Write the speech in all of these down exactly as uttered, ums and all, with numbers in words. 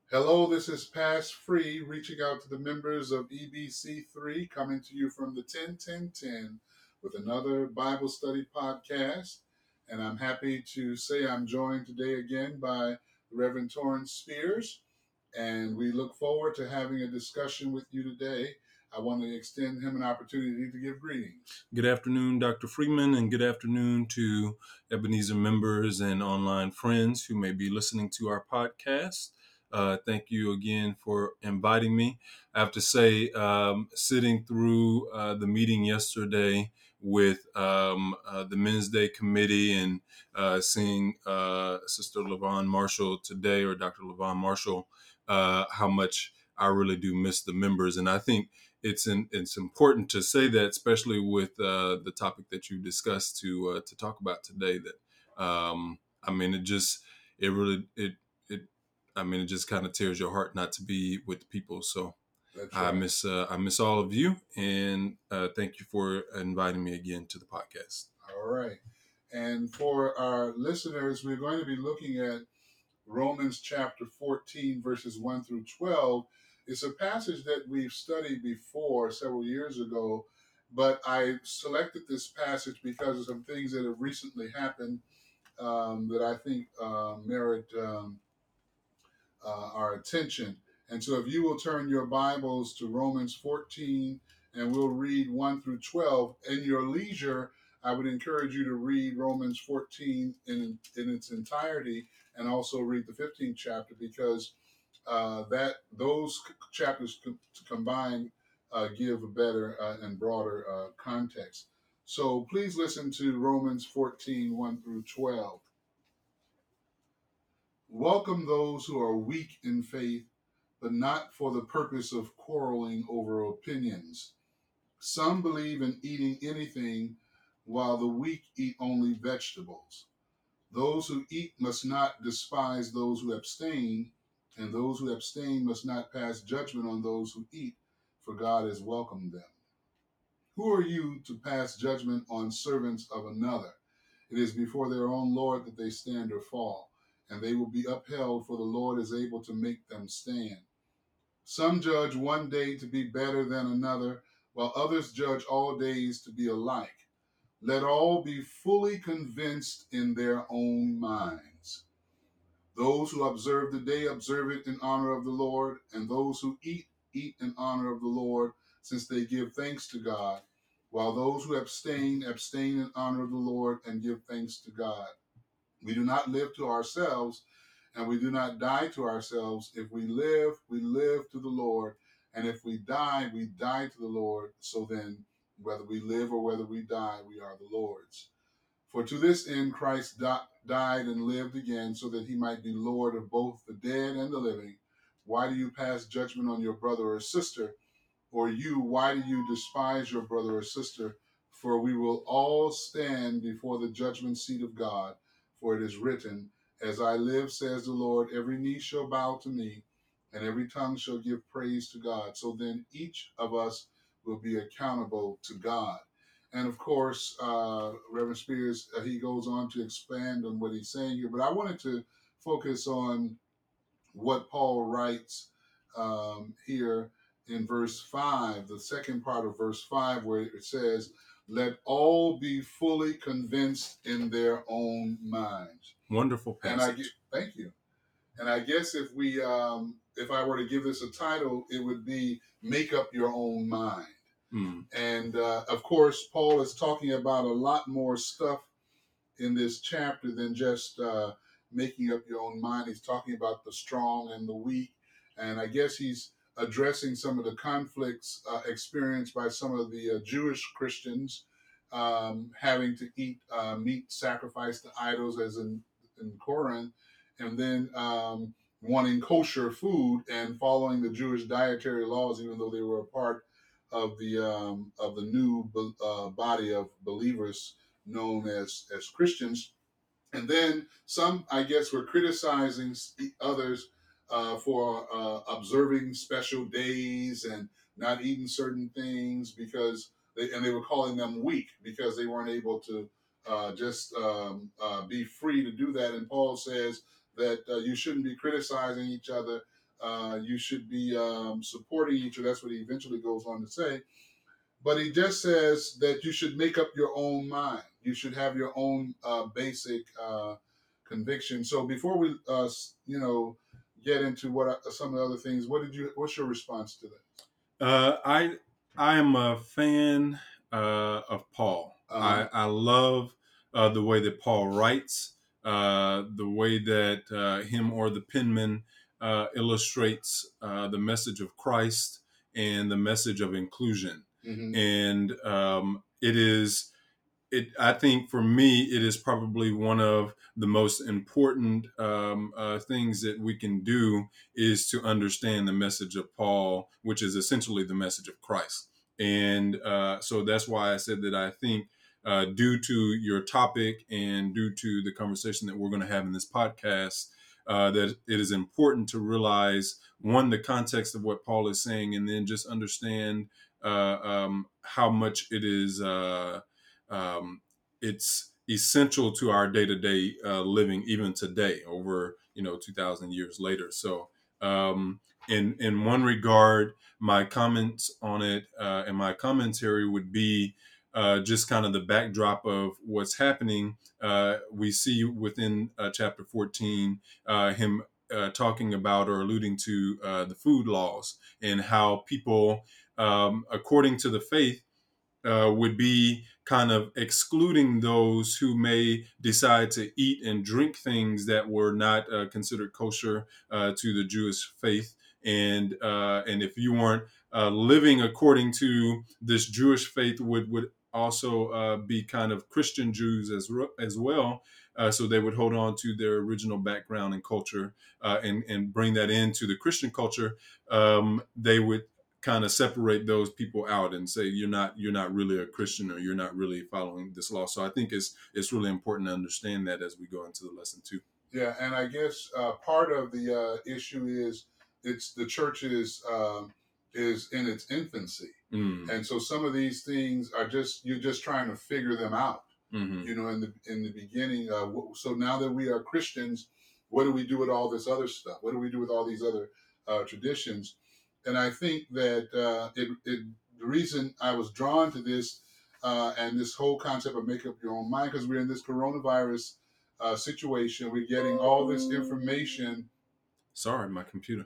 Hello, this is Pass Free, reaching out to the members of E B C three, coming to you from the ten ten ten with another Bible study podcast. And I'm happy to say I'm joined today again by Reverend Torrance Spears, and we look forward to having a discussion with you today. I want to extend him an opportunity to give greetings. Good afternoon, Doctor Freeman, and good afternoon to Ebenezer members and online friends who may be listening to our podcast. Uh, thank you again for inviting me. I have to say, um, sitting through uh, the meeting yesterday with um, uh, the Men's Day Committee and uh, seeing uh, Sister LaVon Marshall today, or Doctor LaVon Marshall, uh, how much I really do miss the members. And I think it's in, it's important to say that, especially with uh, the topic that you discussed to uh, to talk about today. That um, I mean, it just it really it it I mean, it just kind of tears your heart not to be with people. So That's I right. miss uh, I miss all of you, and uh, thank you for inviting me again to the podcast. All right. And for our listeners, we're going to be looking at Romans chapter fourteen, verses one through twelve. It's a passage that we've studied before several years ago, but I selected this passage because of some things that have recently happened um, that I think uh, merit um, uh, our attention. And so, if you will turn your Bibles to Romans fourteen, and we'll read one through twelve. In your leisure, I would encourage you to read Romans fourteen in, in its entirety and also read the fifteenth chapter, because uh, that those chapters co- combined uh, give a better uh, and broader uh, context. So please listen to Romans fourteen, one through twelve. Welcome those who are weak in faith, but not for the purpose of quarreling over opinions. Some believe in eating anything, while the weak eat only vegetables. Those who eat must not despise those who abstain, and those who abstain must not pass judgment on those who eat, for God has welcomed them. Who are you to pass judgment on servants of another? It is before their own Lord that they stand or fall, and they will be upheld, for the Lord is able to make them stand. Some judge one day to be better than another, while others judge all days to be alike. Let all be fully convinced in their own minds. Those who observe the day observe it in honor of the Lord, and those who eat, eat in honor of the Lord, since they give thanks to God, while those who abstain, abstain in honor of the Lord and give thanks to God. We do not live to ourselves, and we do not die to ourselves. If we live, we live to the Lord, and if we die, we die to the Lord. So then, whether we live or whether we die, we are the Lord's. For to this end Christ di- died and lived again, so that he might be Lord of both the dead and the living. Why do you pass judgment on your brother or sister? Or you, why do you despise your brother or sister? For we will all stand before the judgment seat of God. For it is written, As I live, says the Lord, every knee shall bow to me, and every tongue shall give praise to God. So then each of us will be accountable to God. And of course, uh, Reverend Spears, uh, he goes on to expand on what he's saying here. But I wanted to focus on what Paul writes um, here in verse five, the second part of verse five, where it says, Let all be fully convinced in their own minds. Wonderful And I passage. get, thank you. And I guess if we, um, if I were to give this a title, it would be Make Up Your Own Mind. Mm. And uh, of course, Paul is talking about a lot more stuff in this chapter than just uh, making up your own mind. He's talking about the strong and the weak. And I guess he's addressing some of the conflicts uh, experienced by some of the uh, Jewish Christians um, having to eat uh, meat sacrificed to idols, as in, in Corinth, and then um, wanting kosher food and following the Jewish dietary laws, even though they were a part of the um, of the new uh, body of believers known as as Christians. And then some, I guess, were criticizing others uh, for uh, observing special days and not eating certain things because they, and they were calling them weak because they weren't able to uh, just um, uh, be free to do that. And Paul says that uh, you shouldn't be criticizing each other. Uh, you should be um, supporting each other. That's what he eventually goes on to say. But he just says that you should make up your own mind. You should have your own uh, basic uh, conviction. So before we, uh, you know, get into what uh, some of the other things, what did you? What's your response to that? Uh, I I am a fan uh, of Paul. Uh-huh. I I love uh, the way that Paul writes, uh, the way that uh, him or the penman uh, illustrates uh, the message of Christ and the message of inclusion. Mm-hmm. And um, it is it I think for me it is probably one of the most important um, uh, things that we can do is to understand the message of Paul, which is essentially the message of Christ. And uh, so that's why I said that I think uh, due to your topic and due to the conversation that we're going to have in this podcast, uh, that it is important to realize one, the context of what Paul is saying, and then just understand uh, um, how much it is uh, um, it's essential to our day-to-day uh, living even today over you know two thousand years later. So um, in in one regard, my comments on it uh, and my commentary would be uh, just kind of the backdrop of what's happening. Uh, we see within uh, chapter fourteen uh, him uh, talking about or alluding to uh, the food laws and how people um, according to the faith uh, would be kind of excluding those who may decide to eat and drink things that were not uh, considered kosher uh, to the Jewish faith. And uh, and if you weren't uh, living according to this Jewish faith, would would also uh, be kind of Christian Jews as as well. Uh, so they would hold on to their original background and culture uh, and and bring that into the Christian culture. Um, they would kind of separate those people out and say you're not you're not really a Christian or you're not really following this law. So I think it's it's really important to understand that as we go into the lesson too. Yeah, and I guess uh, part of the uh, issue is it's the church is um, is in its infancy, Mm. and so some of these things are just you're just trying to figure them out. Mm-hmm. You know, in the in the beginning. Uh, so now that we are Christians, what do we do with all this other stuff? What do we do with all these other uh, traditions? And I think that uh, it, it the reason I was drawn to this uh, and this whole concept of make up your own mind because we're in this coronavirus uh, situation. We're getting all this information. Sorry, my computer.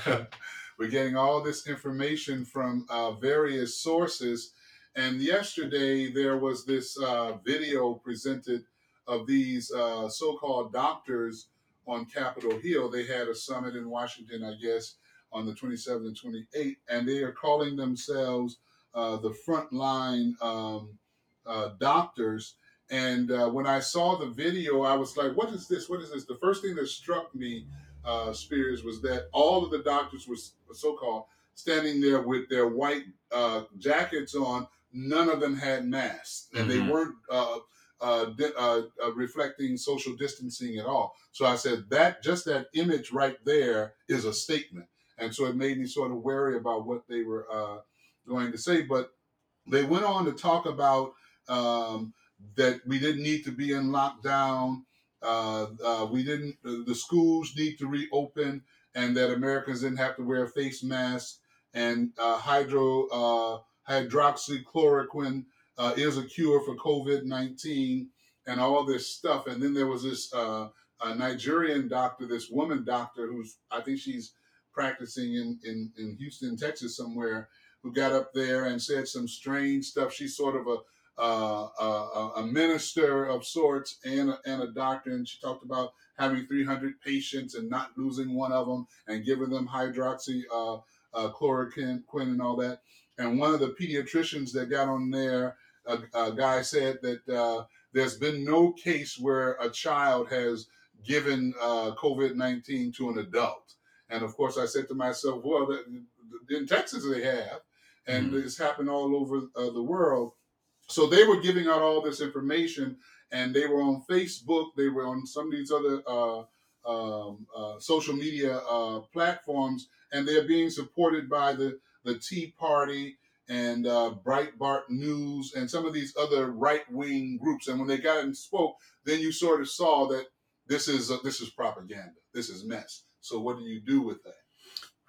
We're getting all this information from uh, various sources. And yesterday there was this uh, video presented of these uh, so-called doctors on Capitol Hill. They had a summit in Washington, I guess, on the twenty-seventh and twenty-eighth, and they are calling themselves uh, the frontline um, uh, doctors. And uh, when I saw the video, I was like, what is this? What is this? The first thing that struck me, uh, Spears, was that all of the doctors were so-called standing there with their white uh, jackets on. None of them had masks, and mm-hmm. they weren't uh, uh, di- uh, uh, reflecting social distancing at all. So I said that just that image right there is a statement. And so it made me sort of wary about what they were uh, going to say. But they went on to talk about um, that we didn't need to be in lockdown. Uh, uh, we didn't. The schools need to reopen, and that Americans didn't have to wear face masks. And uh, hydro uh, hydroxychloroquine uh, is a cure for COVID nineteen, and all this stuff. And then there was this uh, a Nigerian doctor, this woman doctor, who's I think she's practicing in, in, in Houston, Texas somewhere, who got up there and said some strange stuff. She's sort of a uh, a, a minister of sorts and a, and a doctor, and she talked about having three hundred patients and not losing one of them and giving them hydroxy uh, uh, chloroquine and all that. And one of the pediatricians that got on there, a, a guy said that uh, there's been no case where a child has given uh, COVID nineteen to an adult. And of course, I said to myself, well, that, in Texas they have, and mm. it's happened all over uh, the world. So they were giving out all this information, and they were on Facebook. They were on some of these other uh, um, uh, social media uh, platforms, and they're being supported by the, the Tea Party and uh, Breitbart News and some of these other right-wing groups. And when they got and spoke, then you sort of saw that this is uh, this is propaganda. This is mess. So what do you do with that?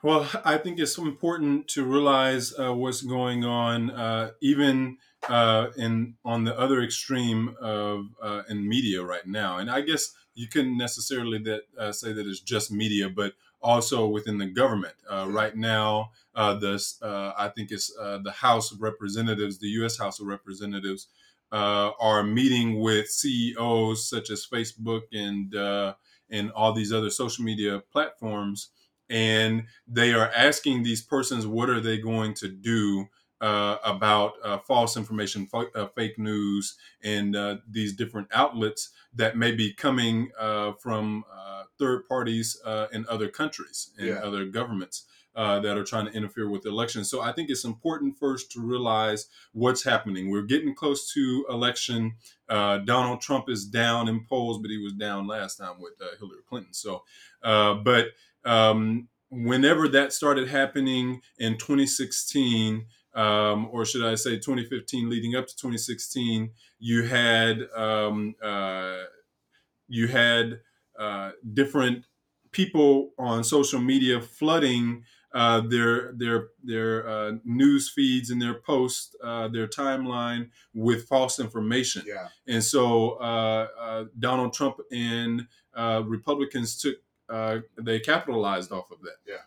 Well, I think it's important to realize uh, what's going on, uh, even uh, in on the other extreme of uh, in media right now. And I guess you couldn't necessarily that uh, say that it's just media, but also within the government. Uh, Yeah. right now, uh, the uh, I think it's uh, the House of Representatives, the U S. House of Representatives, uh, are meeting with C E Os such as Facebook and uh, and all these other social media platforms, and they are asking these persons what are they going to do uh, about uh, false information, f- uh, fake news, and uh, these different outlets that may be coming uh, from uh, third parties uh, in other countries and Yeah. other governments uh, that are trying to interfere with elections. So I think it's important first to realize what's happening. We're getting close to election. Uh, Donald Trump is down in polls, but he was down last time with uh, Hillary Clinton. So, uh, but um, whenever that started happening in twenty sixteen, um, or should I say twenty fifteen, leading up to twenty sixteen, you had um, uh, you had uh, different people on social media flooding uh, their their their uh, news feeds and their posts, uh, their timeline with false information, Yeah. and so uh, uh, Donald Trump and uh, Republicans took uh, they capitalized off of that. Yeah.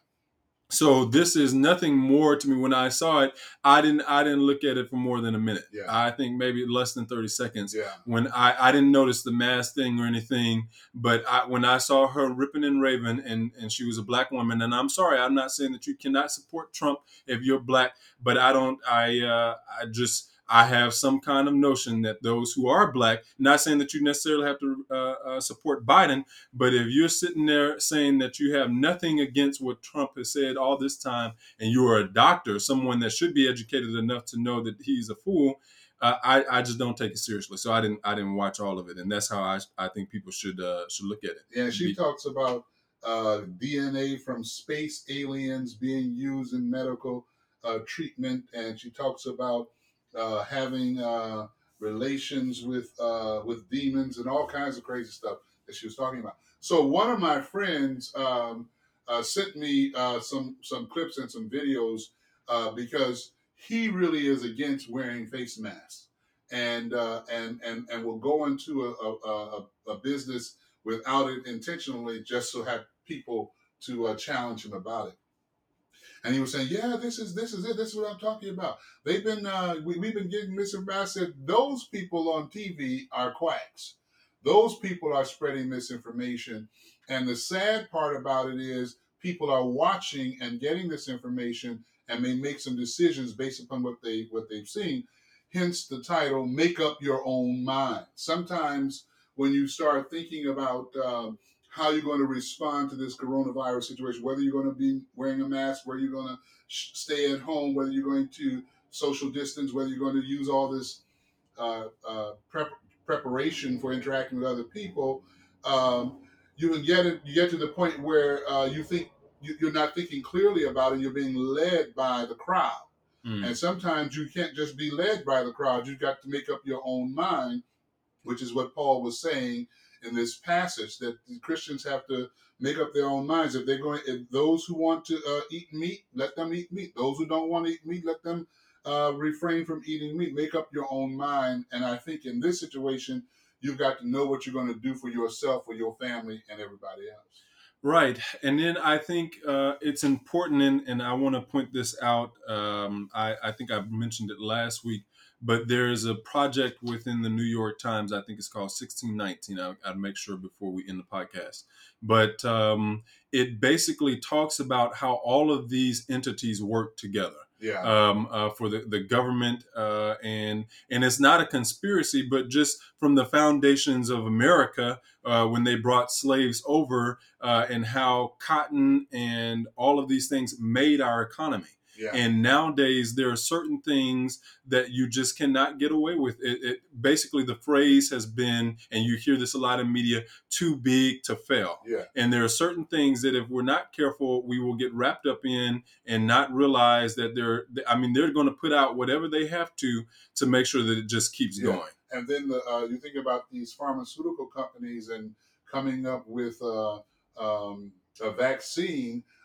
So this is nothing more to me. When I saw it, I didn't I didn't look at it for more than a minute. Yeah. I think maybe less than thirty seconds. Yeah. When I, I didn't notice the mask thing or anything, but I, when I saw her ripping and raving, and and she was a black woman, and I'm sorry, I'm not saying that you cannot support Trump if you're black, but I don't I uh, I just I have some kind of notion that those who are black, not saying that you necessarily have to uh, uh, support Biden, but if you're sitting there saying that you have nothing against what Trump has said all this time, and you are a doctor, someone that should be educated enough to know that he's a fool, uh, I, I just don't take it seriously. So I didn't I didn't watch all of it, and that's how I I think people should uh, should look at it. Yeah. She Be- talks about uh, D N A from space aliens being used in medical uh, treatment, and she talks about uh, having uh, relations with uh, with demons and all kinds of crazy stuff that she was talking about. So one of my friends um, uh, sent me uh, some some clips and some videos uh, because he really is against wearing face masks, and uh, and and and will go into a, a, a, a business without it intentionally, just so have people to uh, challenge him about it. And he was saying, "Yeah, this is this is it. This is what I'm talking about. They've been uh, we, we've been getting misinformation." I said, "Those people on T V are quacks. Those people are spreading misinformation. And the sad part about it is people are watching and getting this information and may make some decisions based upon what they what they've seen. Hence the title, Make Up Your Own Mind. Sometimes when you start thinking about um, how you're going to respond to this coronavirus situation, whether you're going to be wearing a mask, whether you're going to sh- stay at home, whether you're going to social distance, whether you're going to use all this uh, uh, prep- preparation for interacting with other people, um, you can get it. You get to the point where uh, you think you, you're not thinking clearly about it. You're being led by the crowd, Mm. and sometimes you can't just be led by the crowd. You've got to make up your own mind, which is what Paul was saying in this passage, that the Christians have to make up their own minds. If they're going, if those who want to uh, eat meat, let them eat meat. Those who don't want to eat meat, let them uh, refrain from eating meat. Make up your own mind. And I think in this situation, you've got to know what you're going to do for yourself, for your family, and everybody else. Right. And then I think uh, it's important, and, and I want to point this out. Um, I, I think I mentioned it last week, but there's a project within the New York Times. I think it's called sixteen nineteen. I'll, I'll make sure before we end the podcast. But um, it basically talks about how all of these entities work together. Yeah. Um, uh, for the, the government, uh, and and it's not a conspiracy, but just from the foundations of America, uh, when they brought slaves over, uh, and how cotton and all of these things made our economy. Yeah. And nowadays, there are certain things that you just cannot get away with. It, it basically, the phrase has been, and you hear this a lot in media, too big to fail. Yeah. And there are certain things that if we're not careful, we will get wrapped up in and not realize that they're, I mean, they're going to put out whatever they have to to make sure that it just keeps Yeah. going. And then the, uh, you think about these pharmaceutical companies and coming up with uh, um, a vaccine.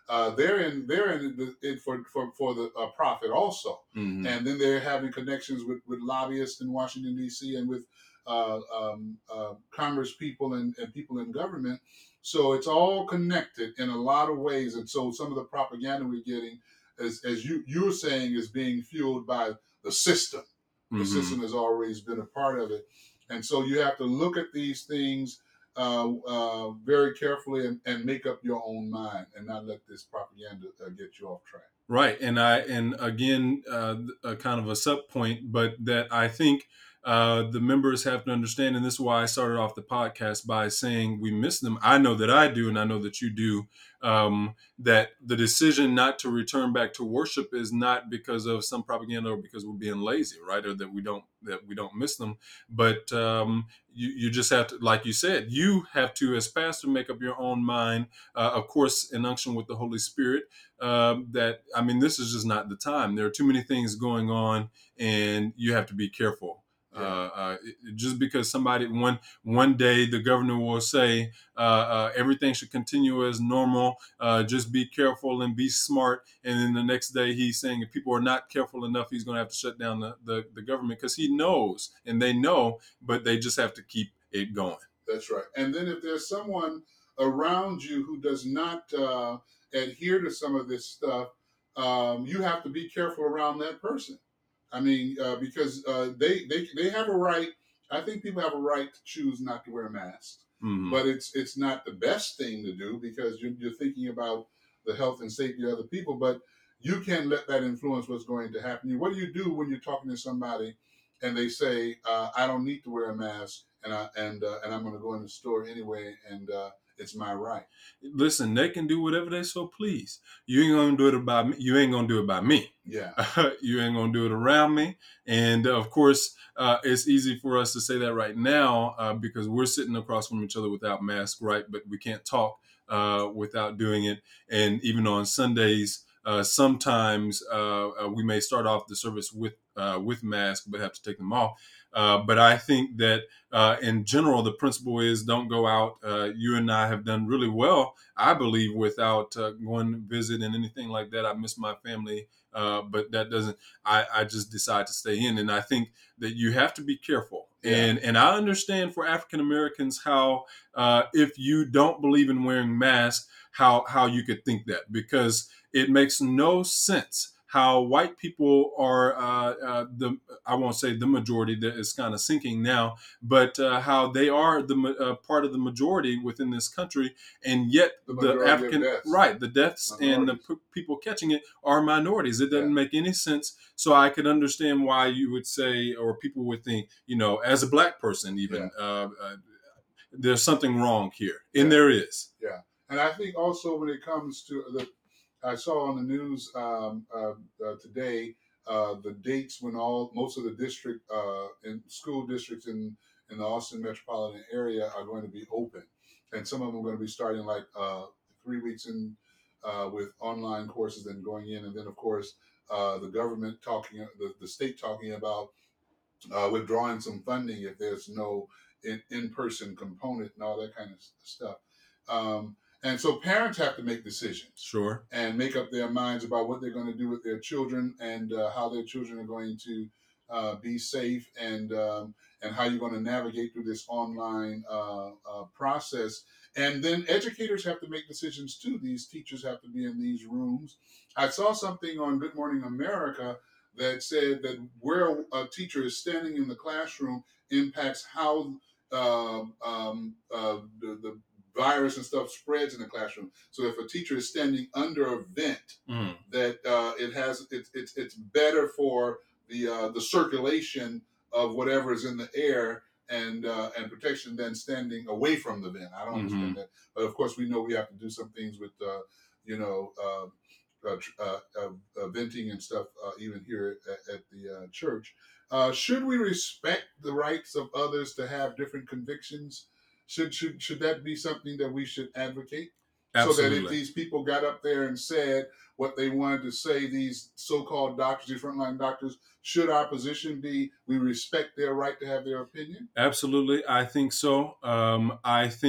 uh, they're in they're in, the, in for for for the uh, profit also, Mm-hmm. and then they're having connections with, with lobbyists in Washington D C and with uh, um, uh, Congress people and, and people in government. So it's all connected in a lot of ways, and so some of the propaganda we're getting, as as you you're saying, is being fueled by the system. The Mm-hmm. system has always been a part of it, and so you have to look at these things uh, uh, very carefully and, and make up your own mind and not let this propaganda uh, get you off track. Right, and I and again, uh, a kind of a sub point, but that I think uh, the members have to understand, and this is why I started off the podcast by saying we miss them. I know that I do, and I know that you do. Um, that the decision not to return back to worship is not because of some propaganda or because we're being lazy, right, or that we don't that we don't miss them, but um, you you just have to, like you said, you have to, as pastor, make up your own mind. Uh, of course, in unction with the Holy Spirit. Um, that I mean, this is just not the time. There are too many things going on, and you have to be careful. Yeah. Uh, uh, it- just because somebody one one day the governor will say uh, uh, everything should continue as normal, uh, just be careful and be smart, and then the next day he's saying if people are not careful enough, he's going to have to shut down the, the, the government because he knows and they know, but they just have to keep it going. That's right. And then if there's someone around you who does not uh, adhere to some of this stuff, um, you have to be careful around that person. I mean, uh, because uh, they, they they have a right. I think people have a right to choose not to wear masks, Mm-hmm. but it's it's not the best thing to do because you're, you're thinking about the health and safety of other people. But you can't let that influence what's going to happen. What do you do when you're talking to somebody and they say, uh, "I don't need to wear a mask"? And I and uh, and I'm going to go in the store anyway, and uh, it's my right. Listen, they can do whatever they so please. You ain't gonna do it about me. You ain't gonna do it by me. Yeah. You ain't gonna do it around me. And uh, of course, uh, it's easy for us to say that right now uh, because we're sitting across from each other without masks, right? But we can't talk uh, without doing it. And even on Sundays, uh, sometimes uh, uh, we may start off the service with uh, with masks, but have to take them off. Uh, but I think that uh, in general, the principle is don't go out. Uh, you and I have done really well, I believe, without uh, going to visit and anything like that. I miss my family, uh, but that doesn't. I, I just decide to stay in, and I think that you have to be careful. Yeah. And and I understand for African Americans how uh, if you don't believe in wearing masks, how how you could think that because it makes no sense how white people are uh, uh, the I won't say the majority that is kind of sinking now, but uh, how they are the uh, part of the majority within this country, and yet The the, majority of African deaths. right the deaths and the Minorities. p- people catching it are minorities. It doesn't Yeah. make any sense. So I could understand why you would say, or people would think, you know, as a black person, even uh, uh, there's something wrong here, and Yeah. there is. Yeah, and I think also when it comes to the, I saw on the news um, uh, uh, today uh, the dates when all most of the district uh, and school districts in in the Austin metropolitan area are going to be open, and some of them are going to be starting like uh, three weeks in uh, with online courses and going in, and then of course uh, the government talking, the, the state talking about uh, withdrawing some funding if there's no in, in-person component and all that kind of stuff. Um, and so parents have to make decisions. Sure. And make up their minds about what they're going to do with their children and uh, how their children are going to uh, be safe and um, and how you're going to navigate through this online uh, uh, process. And then educators have to make decisions too. These teachers have to be in these rooms. I saw something on Good Morning America that said that where a teacher is standing in the classroom impacts how uh, um, uh, the, the virus and stuff spreads in the classroom. So if a teacher is standing under a vent, Mm. that uh, it has it's it's it's better for the uh, the circulation of whatever is in the air and uh, and protection than standing away from the vent. I don't Mhm. understand that, but of course we know we have to do some things with uh, you know. Uh, uh, tr- uh, uh, uh, venting and stuff, uh, even here at, at the uh, church. Uh, should we respect the rights of others to have different convictions? Should should should that be something that we should advocate? So that if Absolutely. these people got up there and said what they wanted to say, these so-called doctors, these frontline doctors, should our position be we respect their right to have their opinion? Absolutely, I think so. Um, I think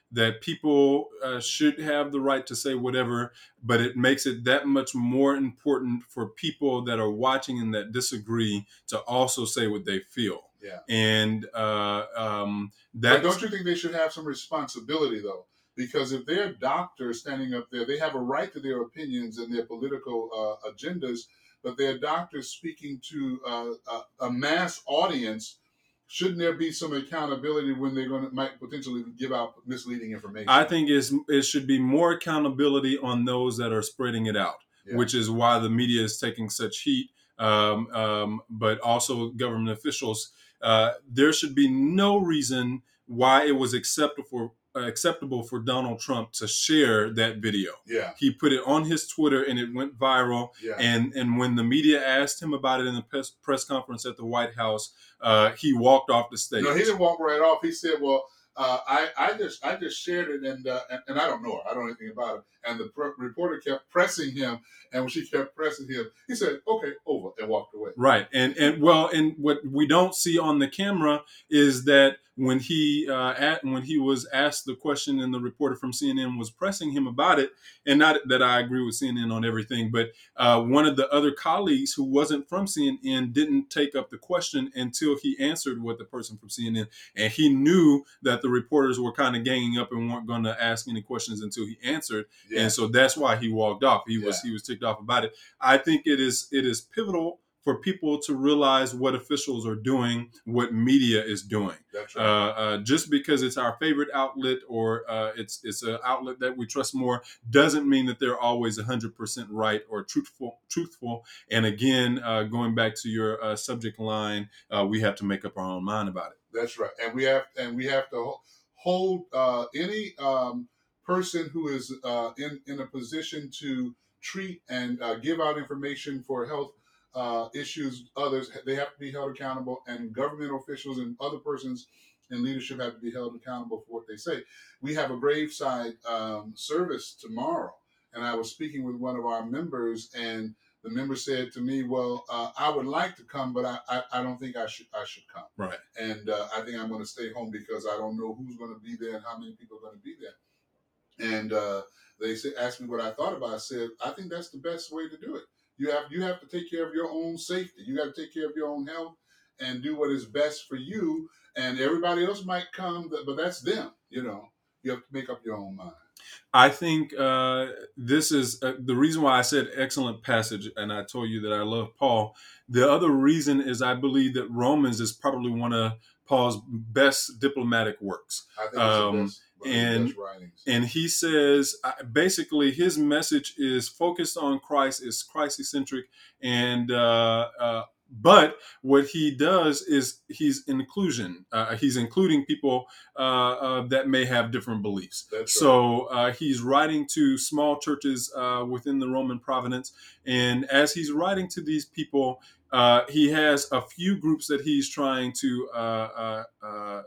that people uh, should have the right to say whatever, but it makes it that much more important for people that are watching and that disagree to also say what they feel. Yeah. And uh, um, But that's don't you think they should have some responsibility, though? Because if they're doctors standing up there, they have a right to their opinions and their political uh, agendas, but they're doctors speaking to uh, a, a mass audience. Shouldn't there be some accountability when they're going to might potentially give out misleading information? I think it's, it should be more accountability on those that are spreading it out, Yeah. which is why the media is taking such heat, um, um, but also government officials. Uh, there should be no reason why it was acceptable for, uh, acceptable for Donald Trump to share that video. Yeah. He put it on his Twitter and it went viral. Yeah. And, and when the media asked him about it in the press, press conference at the White House, uh, he walked off the stage. No, he didn't walk right off. He said, well, Uh, I, I just I just shared it and, uh, and and I don't know her. I don't know anything about it. And the pre- reporter kept pressing him, and when she kept pressing him, he said, "Okay, over," and walked away. Right, and and well, and what we don't see on the camera is that when he uh, at when he was asked the question, and the reporter from C N N was pressing him about it, and not that I agree with C N N on everything, but uh, one of the other colleagues who wasn't from C N N didn't take up the question until he answered what the person from C N N, and he knew that the reporters were kind of ganging up and weren't going to ask any questions until he answered, Yeah. and so that's why he walked off. He was Yeah. he was ticked off about it. I think it is it is pivotal for people to realize what officials are doing, what media is doing. That's right. Uh, uh, just because it's our favorite outlet or uh, it's it's an outlet that we trust more doesn't mean that they're always one hundred percent right or truthful. Truthful. And again, uh, going back to your uh, subject line, uh, we have to make up our own mind about it. That's right, and we have and we have to hold uh, any um, person who is uh, in in a position to treat and uh, give out information for health uh, issues. Others, they have to be held accountable, and government officials and other persons in leadership have to be held accountable for what they say. We have a graveside um, service tomorrow, and I was speaking with one of our members, and the member said to me, "Well, uh, I would like to come, but I, I, I don't think I should I should come. Right. And uh, I think I'm going to stay home because I don't know who's going to be there and how many people are going to be there." And uh, they said, asked me what I thought about it. I said, "I think that's the best way to do it. You have you have to take care of your own safety. You got to take care of your own health and do what is best for you. And everybody else might come, but that's them. You know, you have to make up your own mind." I think uh, this is uh, the reason why I said excellent passage, and I told you that I love Paul. The other reason is I believe that Romans is probably one of Paul's best diplomatic works. I think it's Um, the best, one of the and best writings. and he says uh, basically his message is focused on Christ, is Christ eccentric, and uh, uh, but what he does is he's inclusion. Uh, he's including people uh, uh, that may have different beliefs. That's right. So uh, he's writing to small churches uh, within the Roman province, and as he's writing to these people, uh, he has a few groups that he's trying to uh, uh, uh,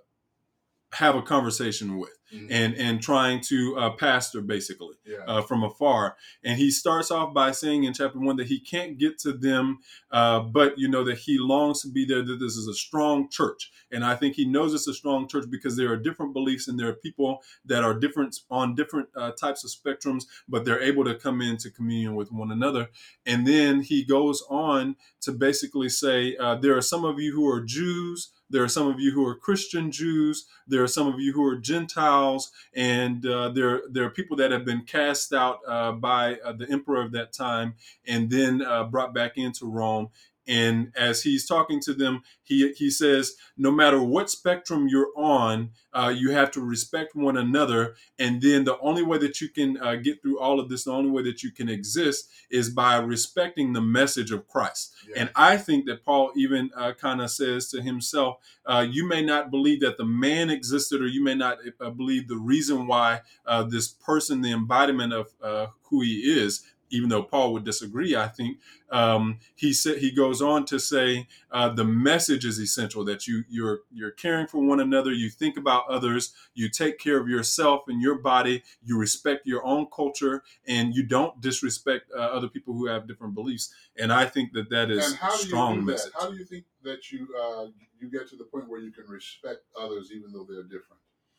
have a conversation with. Mm-hmm. and and trying to uh, pastor basically Yeah. uh, from afar. And he starts off by saying in chapter one that he can't get to them, uh, but you know that he longs to be there, that this is a strong church. And I think he knows it's a strong church because there are different beliefs and there are people that are different on different uh, types of spectrums, but they're able to come into communion with one another. And then he goes on to basically say, uh, there are some of you who are Jews, there are some of you who are Christian Jews, there are some of you who are Gentiles, and uh, there, there are people that have been cast out uh, by uh, the emperor of that time and then uh, brought back into Rome. And as he's talking to them, he he says, no matter what spectrum you're on, uh, you have to respect one another. And then the only way that you can uh, get through all of this, the only way that you can exist is by respecting the message of Christ. Yeah. And I think that Paul even uh, kind of says to himself, uh, you may not believe that the man existed, or you may not uh, believe the reason why uh, this person, the embodiment of uh, who he is, even though Paul would disagree, I think um, he said he goes on to say uh, the message is essential, that you you're you're caring for one another, you think about others, you take care of yourself and your body, you respect your own culture, and you don't disrespect uh, other people who have different beliefs. And I think that that is and how a do strong you do message. That? How do you think that you uh, you get to the point where you can respect others even though they're different?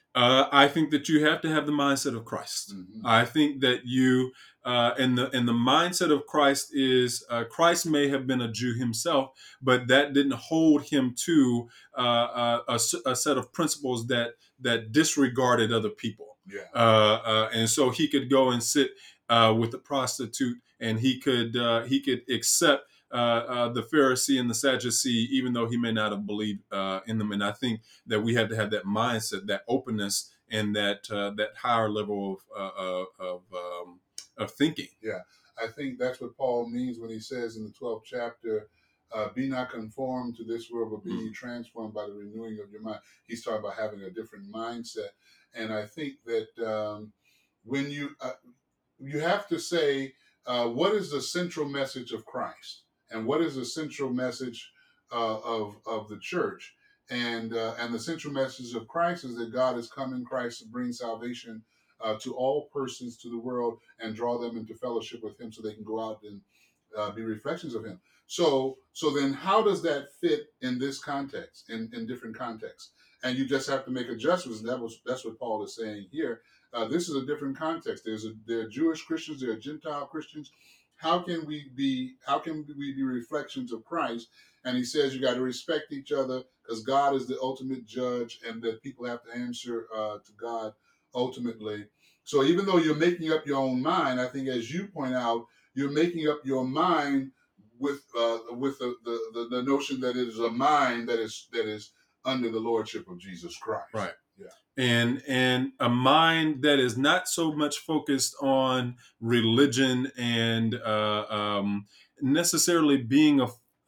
Uh, I think that you have to have the mindset of Christ. Mm-hmm. I think that you, uh, and the and the mindset of Christ is uh, Christ may have been a Jew himself, but that didn't hold him to uh, uh, a, s- a set of principles that that disregarded other people. Yeah. Uh, uh, and so he could go and sit uh, with the prostitute, and he could uh, he could accept uh, uh, the Pharisee and the Sadducee, even though he may not have believed uh, in them. And I think that we have to have that mindset, that openness, and that uh, that higher level of uh, uh, of um, of thinking. Yeah, I think that's what Paul means when he says in the twelfth chapter, uh, "Be not conformed to this world, but be ye transformed by the renewing of your mind." He's talking about having a different mindset, and I think that um, when you uh, you have to say, uh, what is the central message of Christ, and what is the central message uh, of of the church, and uh, and the central message of Christ is that God has come in Christ to bring salvation uh, to all persons to the world and draw them into fellowship with Him, so they can go out and uh, be reflections of Him. So so then, how does that fit in this context, in in different contexts? And you just have to make adjustments. And that was that's what Paul is saying here. Uh, this is a different context. There's a, there are Jewish Christians, there are Gentile Christians. How can we be? How can we be reflections of Christ? And he says you got to respect each other because God is the ultimate judge, and that people have to answer uh, to God ultimately. So even though you're making up your own mind, I think as you point out, you're making up your mind with uh, with the, the, the, the notion that it is a mind that is that is under the lordship of Jesus Christ. Right. Yeah. And and a mind that is not so much focused on religion and uh, um, necessarily being a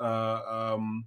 uh, um,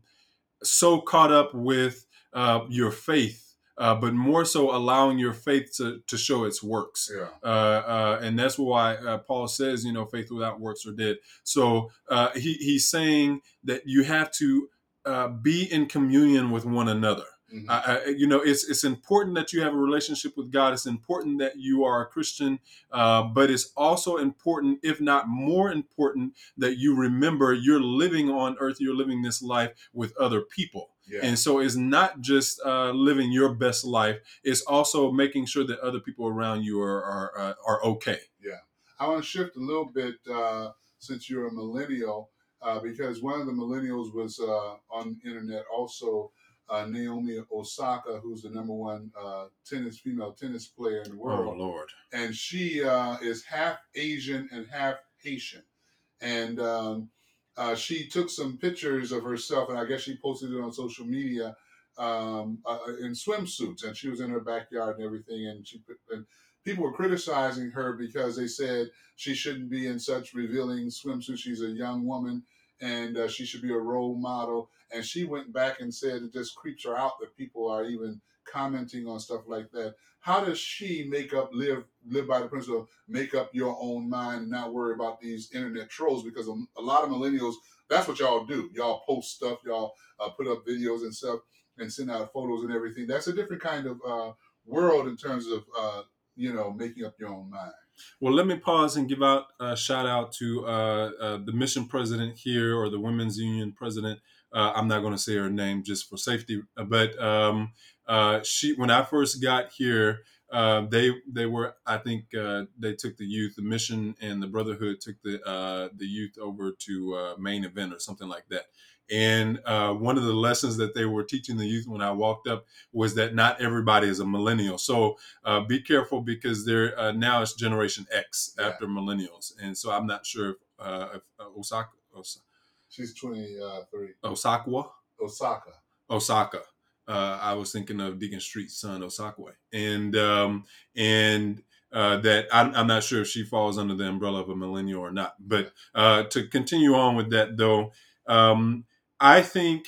so caught up with uh, your faith, uh, but more so allowing your faith to, to show its works. Yeah. Uh, uh, and that's why uh, Paul says, you know, faith without works are dead. So uh, he, he's saying that you have to uh, be in communion with one another. Mhm. Uh, you know, it's it's important that you have a relationship with God. It's important that you are a Christian, uh, but it's also important, if not more important, that you remember you're living on earth, you're living this life with other people. Yeah. And so it's not just uh, living your best life, it's also making sure that other people around you are are, uh, are okay. Yeah. I want to shift a little bit uh, since you're a millennial, uh, because one of the millennials was uh, on the internet also, uh, Naomi Osaka, who's the number one uh, tennis female tennis player in the world. Oh, Lord. And she uh, is half Asian and half Haitian. And um, uh, she took some pictures of herself, and I guess she posted it on social media um, uh, in swimsuits, and she was in her backyard and everything. And she put, and people were criticizing her because they said she shouldn't be in such revealing swimsuits. She's a young woman, and uh, she should be a role model. And she went back and said it just creeps her out that people are even commenting on stuff like that. How does she make up live live by the principle of make up your own mind and not worry about these internet trolls? Because a, a lot of millennials, that's what y'all do. Y'all post stuff, y'all uh, put up videos and stuff, and send out photos and everything. That's a different kind of uh, world in terms of uh, you know making up your own mind. Well, let me pause and give out a shout out to uh, uh, the mission president here, or the women's union president. Uh, I'm not going to say her name just for safety, but um, uh, she, when I first got here, uh, they they were, I think uh, they took the youth, the mission and the brotherhood took the uh, the youth over to uh, main event or something like that. And uh, one of the lessons that they were teaching the youth when I walked up was that not everybody is a millennial. So uh, be careful, because there uh, now it's Generation X Yeah. after millennials, and so I'm not sure if, uh, if uh, Osaka, Os- She's twenty-three. Osakawa, Osaka. Osaka. Uh, I was thinking of Deacon Street's son, Osakwe, and um, and uh, that I'm, I'm not sure if she falls under the umbrella of a millennial or not. But uh, to continue on with that, though, um, I think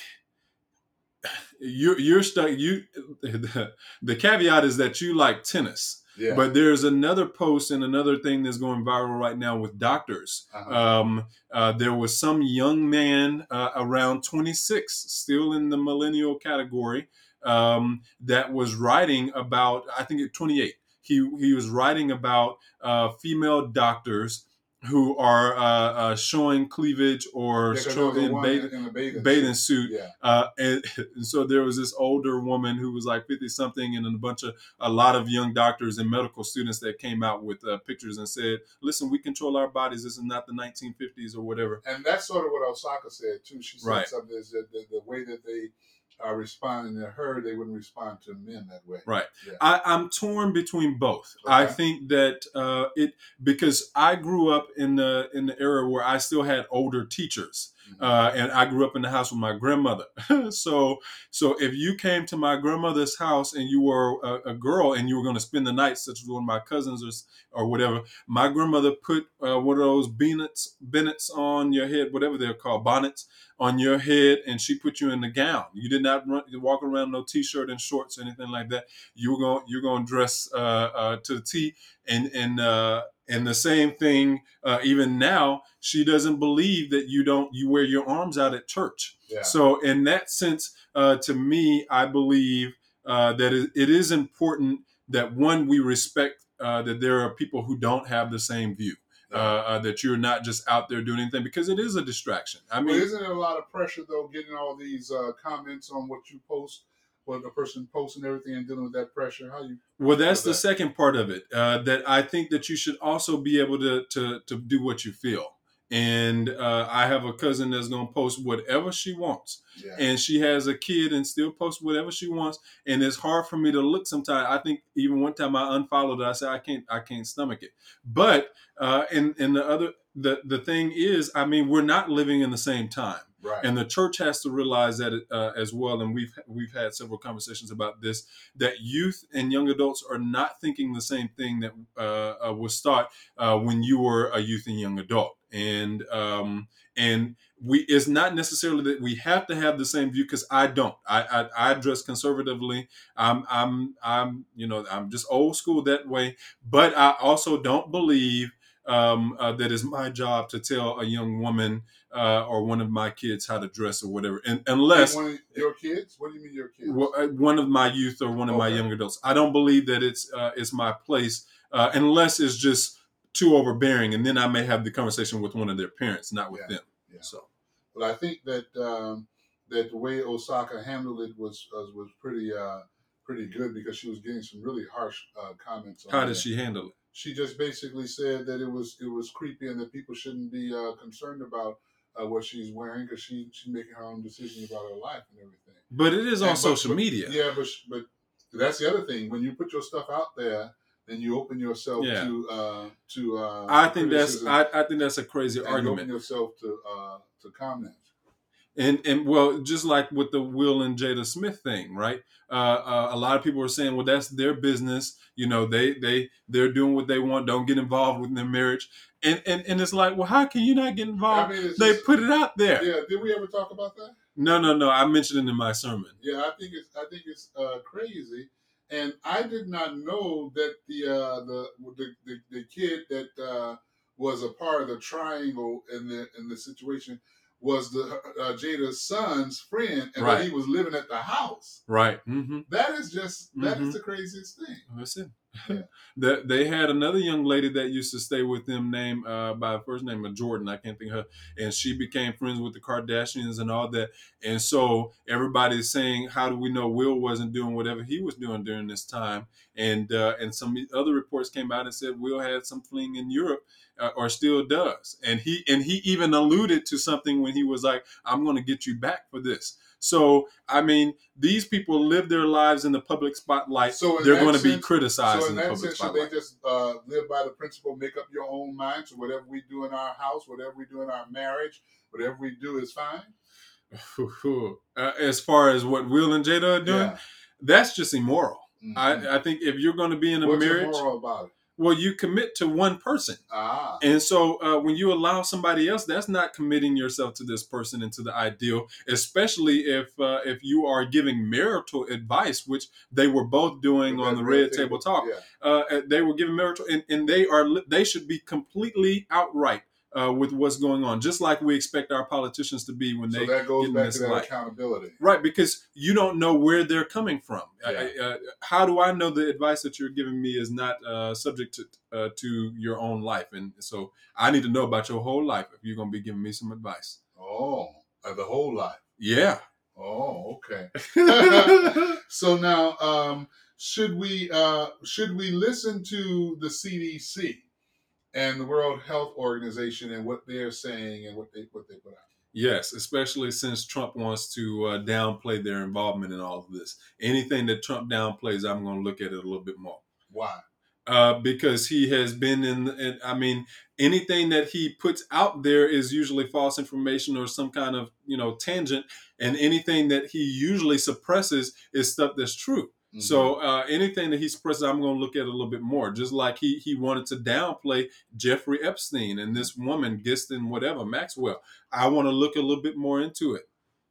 you're you're stuck. You the, the caveat is that you like tennis. Yeah. But there's another post and another thing that's going viral right now with doctors. Uh-huh. Um, uh, there was some young man uh, around twenty-six, still in the millennial category, um, that was writing about, I think at twenty-eight, he he was writing about uh, female doctors who are uh, uh, showing cleavage or Yeah, because there show was a in woman bathing, in a bathing, bathing suit. suit. Yeah. Uh, and, and so there was this older woman who was like fifty something, and then a bunch of a lot of young doctors and medical students that came out with uh, pictures and said, "Listen, we control our bodies. This is not the nineteen fifties or whatever." And that's sort of what Osaka said too. She said Right. something is that the, the way that they are responding to her, they wouldn't respond to men that way. Right. Yeah. I, I'm torn between both. Okay. I think that uh, it because I grew up in the in the era where I still had older teachers, Mhm. uh, and I grew up in the house with my grandmother. so so if you came to my grandmother's house and you were a, a girl and you were going to spend the night, such as one of my cousins or or whatever, my grandmother put uh, one of those bennets bennets on your head, whatever they're called, bonnets on your head, and she put you in the gown. You did not run, walk around no t-shirt and shorts or anything like that. You were going you're going to dress uh, uh, to the T, and and uh, and the same thing. Uh, even now, she doesn't believe that you don't you wear your arms out at church. Yeah. So in that sense, uh, to me, I believe uh, that it, it is important that one we respect uh, that there are people who don't have the same view. Yeah. Uh, uh, that you're not just out there doing anything, because it is a distraction. I mean, well, isn't it a lot of pressure though, getting all these uh, comments on what you post, what the person posts and everything, and dealing with that pressure? How you? Well, that's the that? second part of it. Uh, that I think that you should also be able to to to do what you feel. And uh, I have a cousin that's gonna post whatever she wants, Yeah. and she has a kid and still post whatever she wants. And it's hard for me to look sometimes. I think even one time I unfollowed her. I said I can't I can't stomach it. But uh, and and the other the the thing is, I mean, we're not living in the same time. Right. And the church has to realize that uh, as well. And we've we've had several conversations about this, that youth and young adults are not thinking the same thing that uh, uh, was thought uh, when you were a youth and young adult. And um, and we it's not necessarily that we have to have the same view, because I don't. I, I I dress conservatively. I'm I'm I'm you know I'm just old school that way. But I also don't believe um, uh, that it's my job to tell a young woman uh, or one of my kids how to dress or whatever, and unless one of your kids. What do you mean your kids? One of my youth or one of okay. my young adults. I don't believe that it's uh, it's my place uh, unless it's just too overbearing, and then I may have the conversation with one of their parents, not with yeah. them. Yeah. So, well, I think that um, that the way Osaka handled it was was, was pretty uh, pretty good, because she was getting some really harsh uh, comments. On how did that. she handle it? She just basically said that it was it was creepy and that people shouldn't be uh, concerned about uh, what she's wearing, because she she's making her own decisions about her life and everything. But it is on and, social but, media. Yeah, but but that's the other thing. When you put your stuff out there, then you open yourself yeah. to uh, to. Uh, I think that's I, I think that's a crazy and argument. You open yourself to uh, to comment. And and well, just like with the Will and Jada Smith thing, right? Uh, uh, a lot of people are saying, well, that's their business. You know, they they they're doing what they want. Don't get involved with their marriage. And and and it's like, well, how can you not get involved? I mean, they just, put it out there. Yeah. Did we ever talk about that? No, no, no. I mentioned it in my sermon. Yeah, I think it's I think it's uh, crazy, and I did not know that the uh, the, the the the kid that uh, was a part of the triangle in the in the situation was the uh, Jada's son's friend, and right. that he was living at the house. Right. Mm-hmm. That is just that mm-hmm. is the craziest thing. Listen. Yeah. the, they had another young lady that used to stay with them named uh, by the first name of Jordan. I can't think of her. And she became friends with the Kardashians and all that. And so everybody's saying, how do we know Will wasn't doing whatever he was doing during this time? And uh, and some other reports came out and said Will had some fling in Europe. Uh, or still does, and he and he even alluded to something when he was like, "I'm going to get you back for this." So, I mean, these people live their lives in the public spotlight. So they're going to be criticized so in, in the that public sense, spotlight. Should they just uh, live by the principle, make up your own mind? So whatever we do in our house, whatever we do in our marriage, whatever we do is fine. uh, as far as what Will and Jada are doing, yeah. that's just immoral. Mm-hmm. I, I think if you're going to be in a What's marriage, what's immoral about it? Well, you commit to one person. Ah. And so uh, when you allow somebody else, that's not committing yourself to this person and to the ideal, especially if uh, if you are giving marital advice, which they were both doing on the Red Table, Table Talk. Yeah. Uh, they were giving marital, and, and they are they should be completely outright uh, with what's going on, just like we expect our politicians to be when So they that goes get in back to this that light. accountability. Right, because you don't know where they're coming from. Yeah. I, uh, how do I know the advice that you're giving me is not uh, subject to uh, to your own life? And so I need to know about your whole life if you're going to be giving me some advice. Oh, uh, the whole life. Yeah. Oh, okay. So now, um, should we uh, should we listen to the C D C and the World Health Organization and what they're saying and what they what they put out? Yes, especially since Trump wants to uh, downplay their involvement in all of this. Anything that Trump downplays, I'm going to look at it a little bit more. Why? Uh, because he has been in, in, I mean, anything that he puts out there is usually false information or some kind of, you know, tangent. And anything that he usually suppresses is stuff that's true. Mm-hmm. So uh, anything that he suppresses, I'm going to look at a little bit more. Just like he he wanted to downplay Jeffrey Epstein and this woman, Ghislaine, whatever, Maxwell. I want to look a little bit more into it.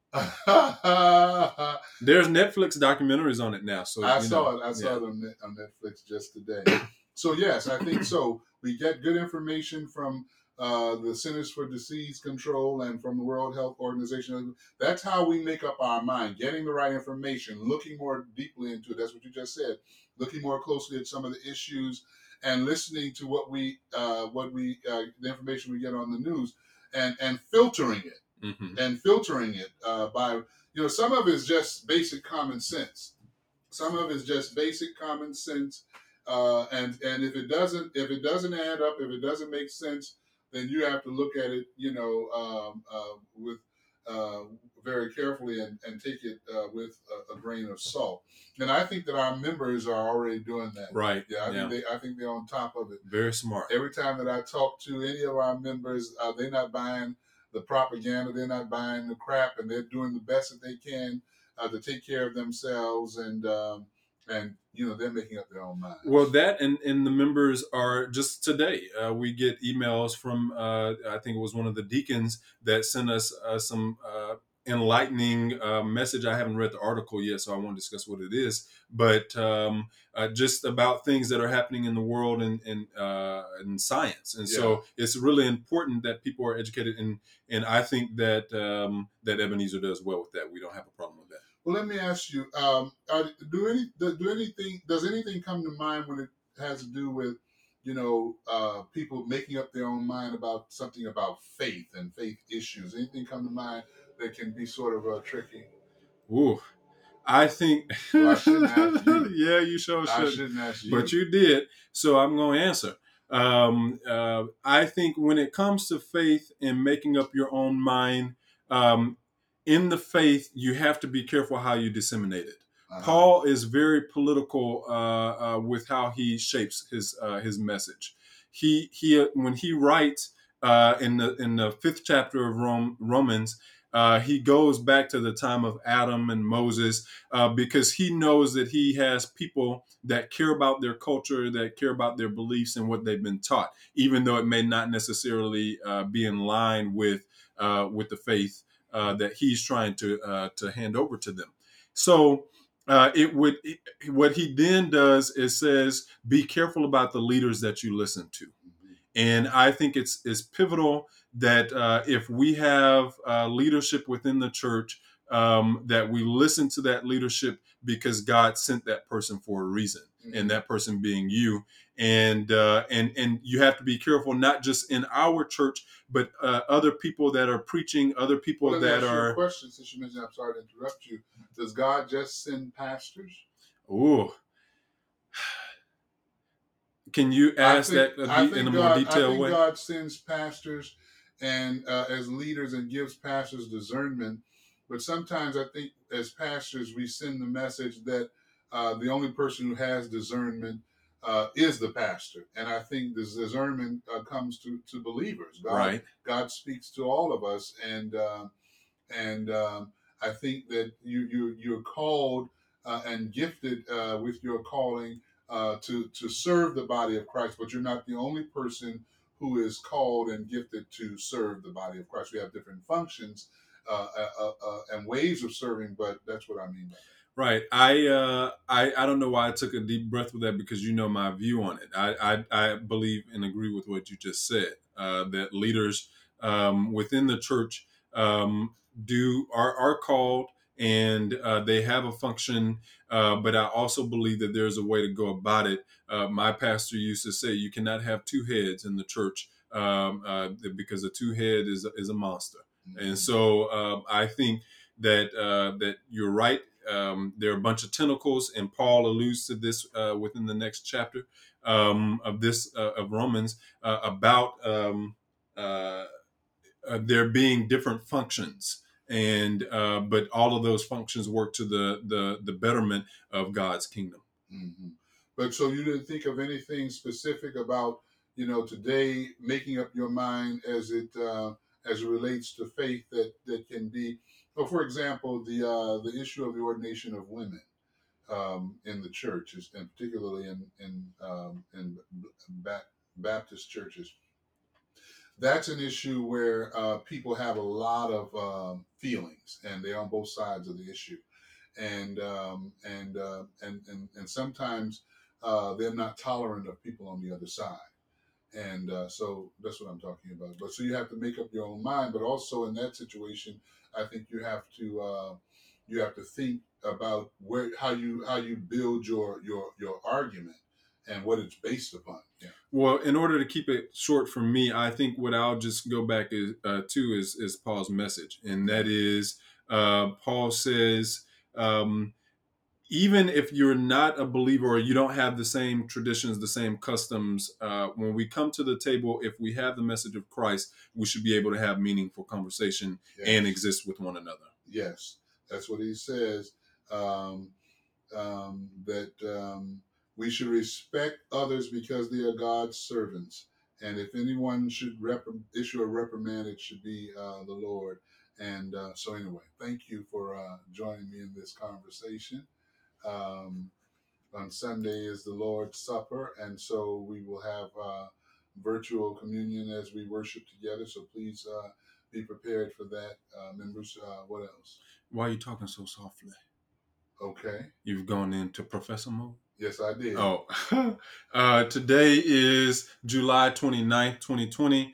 There's Netflix documentaries on it now. So I you saw know, it. I saw yeah. it on, on Netflix just today. So yes, I think so. We get good information from uh, the Centers for Disease Control and from the World Health Organization. That's how we make up our mind, getting the right information, looking more deeply into it. That's what you just said. Looking more closely at some of the issues and listening to what we, uh, what we, uh, the information we get on the news, and and filtering it. Mm-hmm. And filtering it uh, by, you know, some of it is just basic common sense. Some of it is just basic common sense, uh, and and if it doesn't if it doesn't add up, if it doesn't make sense, then you have to look at it, you know, um, uh, with uh, very carefully and, and take it uh, with a, a grain of salt. And I think that our members are already doing that. Right. Yeah, I yeah. think they I think they're on top of it. Very smart. Every time that I talk to any of our members, uh, they're not buying the propaganda, they're not buying the crap, and they're doing the best that they can uh, to take care of themselves, and um, and you know they're making up their own minds. Well, that and, and the members are just today. Uh, we get emails from uh, I think it was one of the deacons that sent us uh, some uh, enlightening uh, message. I haven't read the article yet, so I won't discuss what it is. But um, uh, just about things that are happening in the world and and, uh, and science, and yeah. So it's really important that people are educated. And and I think that um, that Ebenezer does well with that. We don't have a problem with that. Well, let me ask you: um, are, Do any do anything does anything come to mind when it has to do with, you know, uh, people making up their own mind about something about faith and faith issues? Anything come to mind that can be sort of uh, tricky? Ooh, I think. Well, I shouldn't ask you. Yeah, you sure should. I shouldn't ask you, but you did, so I'm going to answer. Um, uh, I think when it comes to faith and making up your own mind. Um, In the faith, you have to be careful how you disseminate it. Uh-huh. Paul is very political uh, uh, with how he shapes his uh, his message. He he when he writes uh, in the in the fifth chapter of Rome, Romans, uh, he goes back to the time of Adam and Moses uh, because he knows that he has people that care about their culture, that care about their beliefs and what they've been taught, even though it may not necessarily uh, be in line with uh, with the faith Uh, that he's trying to uh, to hand over to them. So uh, it would it, what he then does is says, be careful about the leaders that you listen to. And I think it's it's pivotal that uh, if we have uh, leadership within the church, um, that we listen to that leadership because God sent that person for a reason, mm-hmm. and that person being you. And uh, and and you have to be careful, not just in our church, but uh, other people that are preaching, other people well, that are. A question, since you mentioned, I'm sorry to interrupt you. Does God just send pastors? Ooh. Can you ask think, that in a God, more detailed I think way? God sends pastors and uh, as leaders and gives pastors discernment. But sometimes I think as pastors, we send the message that uh, the only person who has discernment uh, is the pastor. And I think this discernment uh, comes to, to believers. God, right. God speaks to all of us. And uh, and um, I think that you, you, you're called uh, and gifted uh, with your calling Uh, to to serve the body of Christ, but you're not the only person who is called and gifted to serve the body of Christ. We have different functions uh, uh, uh, and ways of serving, but that's what I mean by that. Right. I, uh, I I don't know why I took a deep breath with that, because you know my view on it. I I, I believe and agree with what you just said. uh, that leaders um, within the church um, do are, are called and uh, they have a function, uh, but I also believe that there's a way to go about it. Uh, my pastor used to say you cannot have two heads in the church um, uh, because a two head is, is a monster. Mm-hmm. And so um, I think that uh, that you're right. Um, there are a bunch of tentacles, and Paul alludes to this uh, within the next chapter um, of this uh, of Romans uh, about um, uh, uh, there being different functions, and uh, but all of those functions work to the the the betterment of God's kingdom. Mm-hmm. But so you didn't think of anything specific about, you know, today making up your mind as it uh, as it relates to faith that that can be, well, for example, the uh, the issue of the ordination of women um, in the churches, and particularly in in um, in ba- Baptist churches. That's an issue where uh, people have a lot of um, feelings, and they're on both sides of the issue, and um, and, uh, and and and sometimes uh, they're not tolerant of people on the other side, and uh, so that's what I'm talking about. But so you have to make up your own mind, but also in that situation, I think you have to uh, you have to think about where how you how you build your your your argument and what it's based upon. Yeah. Well, in order to keep it short for me, I think what I'll just go back is, uh, to is, is Paul's message. And that is, uh, Paul says, um, even if you're not a believer or you don't have the same traditions, the same customs, uh, when we come to the table, if we have the message of Christ, we should be able to have meaningful conversation yes. and exist with one another. Yes, that's what he says, um, um, that um, we should respect others because they are God's servants. And if anyone should rep- issue a reprimand, it should be uh, the Lord. And uh, so anyway, thank you for uh, joining me in this conversation. Um, on Sunday is the Lord's Supper, and so we will have uh, virtual communion as we worship together. So please uh, be prepared for that, uh, members. Uh, what else? Why are you talking so softly? Okay. You've gone into professor mode? Yes, I did. Oh, uh, today is July twenty-ninth, twenty twenty.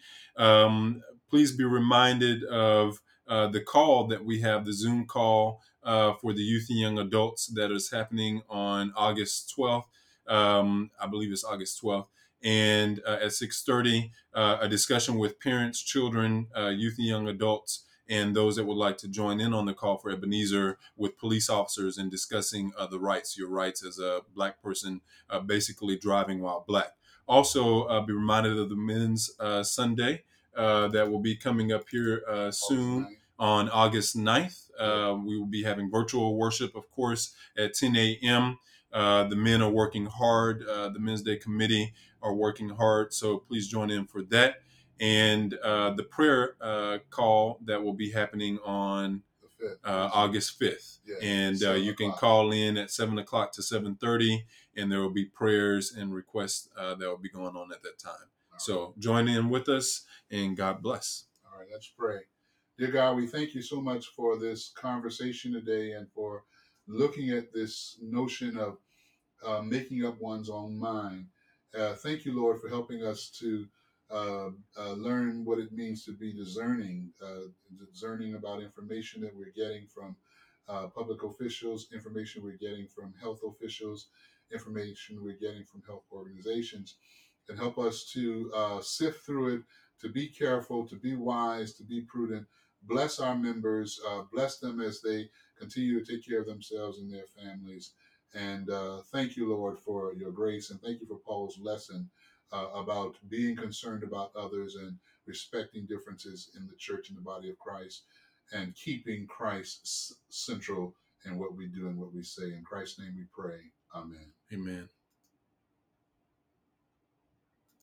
Um, please be reminded of uh, the call that we have, the Zoom call uh, for the youth and young adults that is happening on August twelfth. Um, I believe it's August twelfth. And uh, at six thirty, uh, a discussion with parents, children, uh, youth and young adults, and those that would like to join in on the call for Ebenezer with police officers and discussing uh, the rights, your rights as a Black person, uh, basically driving while Black. Also, uh, be reminded of the Men's uh, Sunday uh, that will be coming up here uh, soon on August ninth. Uh, we will be having virtual worship, of course, at ten a.m. Uh, the men are working hard. Uh, the Men's Day Committee are working hard. So please join in for that. And uh, the prayer uh, call that will be happening on uh, August fifth. Yeah, and uh, you can call in at seven o'clock to seven thirty, and there will be prayers and requests uh, that will be going on at that time. All so right. Join in with us, and God bless. All right, let's pray. Dear God, we thank you so much for this conversation today and for looking at this notion of uh, making up one's own mind. Uh, thank you, Lord, for helping us to uh, uh, learn what it means to be discerning, uh, discerning about information that we're getting from uh, public officials, information we're getting from health officials, information we're getting from health organizations, and help us to uh, sift through it, to be careful, to be wise, to be prudent. Bless our members, uh, bless them as they continue to take care of themselves and their families. And uh, thank you, Lord, for your grace. And thank you for Paul's lesson uh, about being concerned about others and respecting differences in the church and the body of Christ and keeping Christ s- central in what we do and what we say. In Christ's name we pray. Amen. Amen.